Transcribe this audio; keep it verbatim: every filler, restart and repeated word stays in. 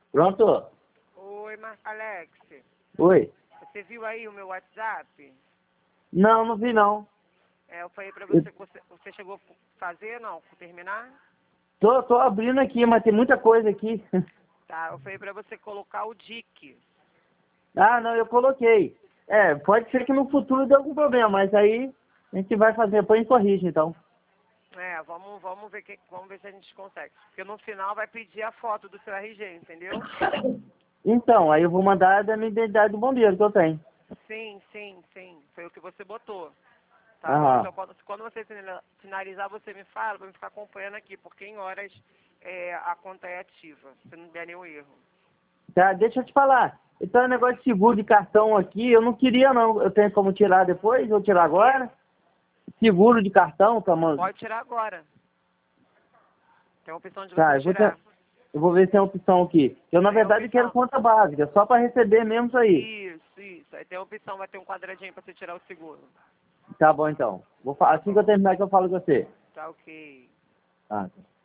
Pronto? Oi, Mar Alex. Oi. Você viu aí o meu WhatsApp? Não, não vi não. É, eu falei pra Eu você que você, você chegou a fazer, não? Terminar? tô, tô abrindo aqui, mas tem muita coisa aqui. Tá, eu falei pra você colocar o D I C. Ah, não, eu coloquei. É, pode ser que no futuro dê algum problema, mas aí a gente vai fazer, põe e corrige então. É, vamos, vamos, ver que, vamos ver se a gente consegue. Porque no final vai pedir a foto do seu R G, entendeu? Então, aí eu vou mandar da minha identidade do bombeiro que eu tenho. Sim, sim, sim. Foi o que você botou. Tá bom? Aham. Então, quando, quando você finali- finalizar, você me fala pra eu ficar acompanhando aqui, porque em horas é, a conta é ativa, se não der nenhum erro. Tá, deixa eu te falar. Então, o negócio de seguro de cartão aqui, eu não queria não. Eu tenho como tirar depois? Vou tirar E agora? Seguro de cartão, tá, mano? pode tirar agora. Tem a opção de você Tá, eu vou, ter, tirar. eu vou ver se tem opção aqui. Eu, na Tem a verdade, quero opção. conta básica, só para receber mesmo isso aí. Isso, isso. Aí tem a opção, vai ter um quadradinho pra você tirar o seguro. Tá bom, então. Vou, fa- Tá assim que eu bom. terminar que eu falo com você. Tá ok. Ah, tá.